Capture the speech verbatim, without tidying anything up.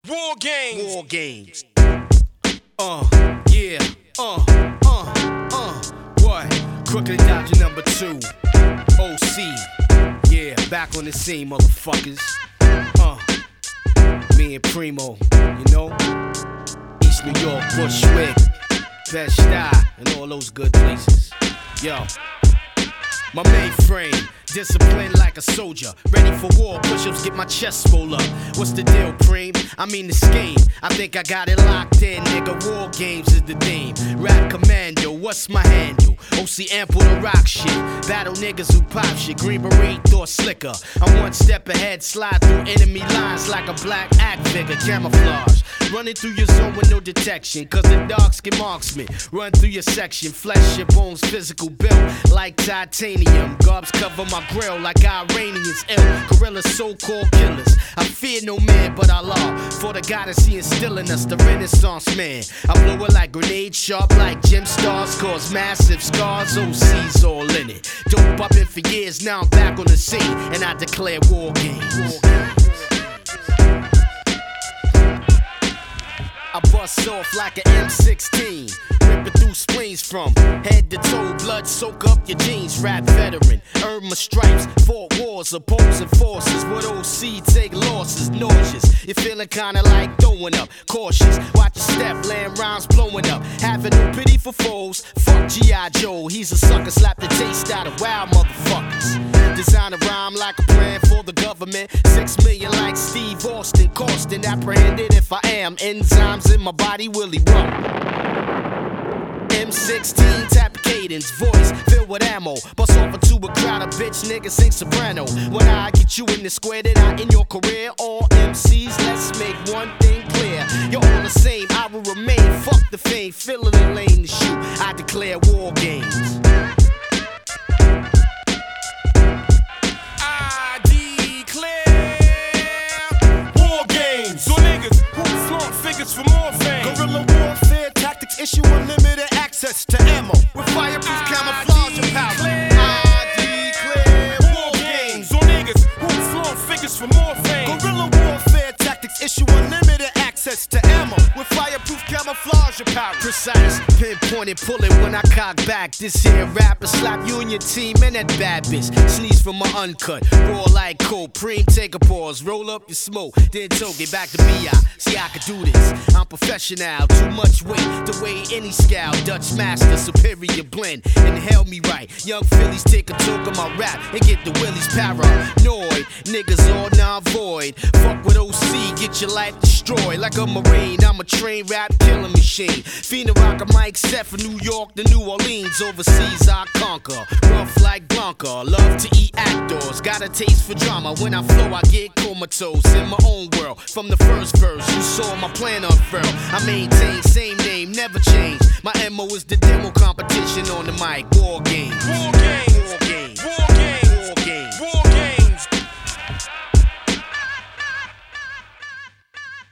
War games. War games. Uh, yeah. Uh, uh, uh. What? Crooked Dodger number two. O C. Yeah, back on the scene, motherfuckers. Uh, me and Primo, you know? East New York, Bushwick, Bed-Stuy, and all those good places. Yo. My mainframe, disciplined like a soldier. Ready for war, push-ups, get my chest roll up. What's the deal, Preem? I mean the scheme. I think I got it locked in, nigga. War games is the theme. Rap commando, what's my handle? O C ample to rock shit. Battle niggas who pop shit. Green beret, Thor slicker. I'm one step ahead, slide through enemy lines like a black act figure. Camouflage. Running through your zone with no detection. Cause the dark skin marksman. Run through your section. Flesh your bones, physical built like titanium. Garbs cover my grill like Iranians ill. Guerrillas, so-called killers. I fear no man but Allah. For the God is he instilling us, the Renaissance man. I blow it like grenades, sharp like gem stars. Cause massive scars, O C's all in it. Dope I've been for years, now I'm back on the scene. And I declare war games. War games. I bust off like an M sixteen, ripping through spleens from head to toe. Blood soak up your jeans. Rap veteran, earn my stripes. Fought wars, opposing forces. With O C, take losses, nauseous. You're feeling kinda like throwing up. Cautious, watch your step, land rhymes blowing up. Having no pity for foes. Fuck G I Joe, he's a sucker. Slap the taste out of wild motherfuckers. Design a rhyme like a plan for the government. Six million like Steve Austin. Costin, apprehended if I am. Enzymes in my body, Willie Rump. M sixteen, tap cadence, voice filled with ammo. Bust off into a crowd of bitch niggas sing soprano. When I get you in the square, then I in your career. All M Cs, let's make one thing clear. You're all the same, I will remain. Fuck the fame, filling the lane to shoot. I declare war games. I declare war games. So niggas who flaunt figures for more fame. Guerrilla warfare tactics issue unlimited access to ammo with fireproof camouflage and power. I declare war games. So niggas who flaunt figures for more fame. Guerrilla warfare tactics issue unlimited access to ammo with fireproof camouflage and power. Precise, pinpointed, pull it when I cock back. This here rapper slap you and your team and that bad bitch. Sneeze from my uncut, raw like cold. Preem, take a pause, roll up your smoke, then toke it back to B I. See I can do this, I'm professional. Too much weight to weigh any scale. Dutch master, superior blend, inhale me right. Young Phillies take a toke of my rap and get the willies paranoid. Niggas all non-void. Fuck with O C, get your life destroyed. Like a Marine, I'm a trained rap killing machine. Fiend rock a mic set for New York to New Orleans. Overseas I conquer, rough like Blanca. Love to eat actors, got a taste for drama. When I flow I get comatose in my own world. From the first verse, you saw my plan unfurl. I maintain same name, never change. My M O is the demo competition on the mic, war games.